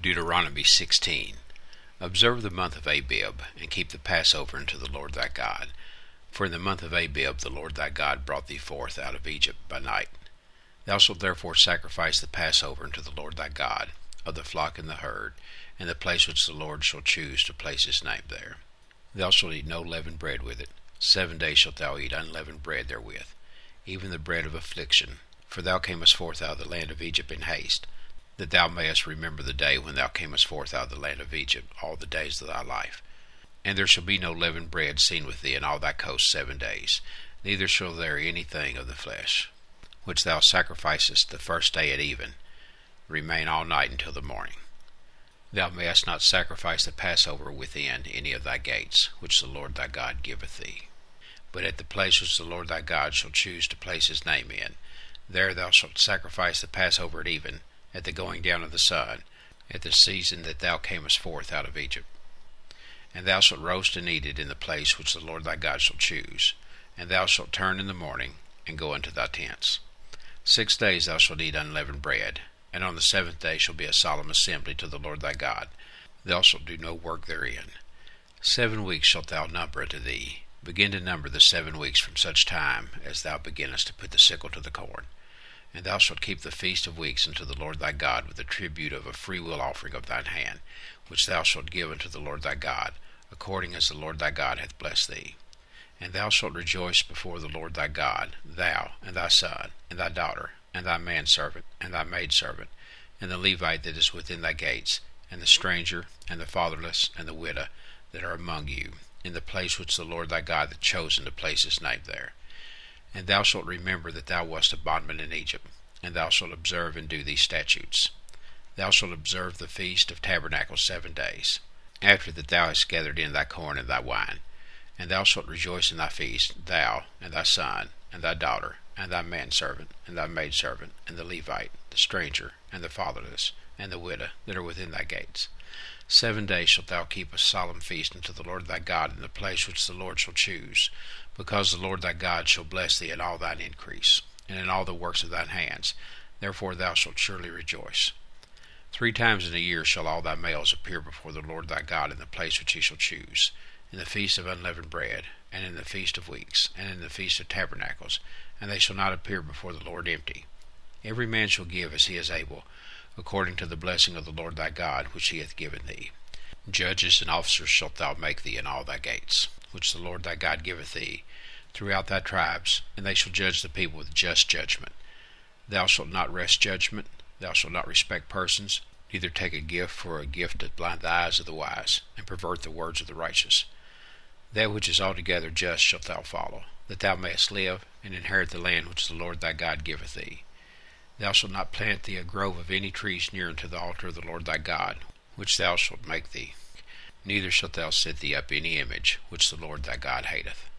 Deuteronomy 16. Observe the month of Abib, and keep the Passover unto the Lord thy God. For in the month of Abib the Lord thy God brought thee forth out of Egypt by night. Thou shalt therefore sacrifice the Passover unto the Lord thy God, of the flock and the herd, in the place which the Lord shall choose to place his name there. Thou shalt eat no leavened bread with it. 7 days shalt thou eat unleavened bread therewith, even the bread of affliction. For thou camest forth out of the land of Egypt in haste, that thou mayest remember the day when thou camest forth out of the land of Egypt all the days of thy life. And there shall be no leavened bread seen with thee in all thy coasts 7 days, neither shall there anything of the flesh, which thou sacrificest the first day at even, remain all night until the morning. Thou mayest not sacrifice the Passover within any of thy gates, which the Lord thy God giveth thee. But at the place which the Lord thy God shall choose to place his name in, there thou shalt sacrifice the Passover at even, at the going down of the sun, at the season that thou camest forth out of Egypt. And thou shalt roast and eat it in the place which the Lord thy God shall choose, and thou shalt turn in the morning, and go unto thy tents. 6 days thou shalt eat unleavened bread, and on the 7th day shall be a solemn assembly to the Lord thy God. Thou shalt do no work therein. 7 weeks shalt thou number unto thee. Begin to number the 7 weeks from such time as thou beginnest to put the sickle to the corn. And thou shalt keep the feast of weeks unto the Lord thy God with the tribute of a freewill offering of thine hand, which thou shalt give unto the Lord thy God, according as the Lord thy God hath blessed thee. And thou shalt rejoice before the Lord thy God, thou, and thy son, and thy daughter, and thy manservant, and thy maidservant, and the Levite that is within thy gates, and the stranger, and the fatherless, and the widow that are among you, in the place which the Lord thy God hath chosen to place his name there. And thou shalt remember that thou wast a bondman in Egypt, and thou shalt observe and do these statutes. Thou shalt observe the feast of tabernacles 7 days, after that thou hast gathered in thy corn and thy wine. And thou shalt rejoice in thy feast, thou, and thy son, and thy daughter, and thy manservant, and thy maidservant, and the Levite, the stranger, and the fatherless, and the widow that are within thy gates. 7 days shalt thou keep a solemn feast unto the Lord thy God in the place which the Lord shall choose, because the Lord thy God shall bless thee in all thine increase, and in all the works of thine hands. Therefore thou shalt surely rejoice. 3 times in a year shall all thy males appear before the Lord thy God in the place which he shall choose, in the feast of unleavened bread, and in the feast of weeks, and in the feast of tabernacles, and they shall not appear before the Lord empty. Every man shall give as he is able, according to the blessing of the Lord thy God, which he hath given thee. Judges and officers shalt thou make thee in all thy gates, which the Lord thy God giveth thee, throughout thy tribes, and they shall judge the people with just judgment. Thou shalt not wrest judgment, thou shalt not respect persons, neither take a gift for a gift to blind the eyes of the wise, and pervert the words of the righteous. That which is altogether just shalt thou follow, that thou mayest live, and inherit the land which the Lord thy God giveth thee. Thou shalt not plant thee a grove of any trees near unto the altar of the Lord thy God, which thou shalt make thee, neither shalt thou set thee up any image which the Lord thy God hateth.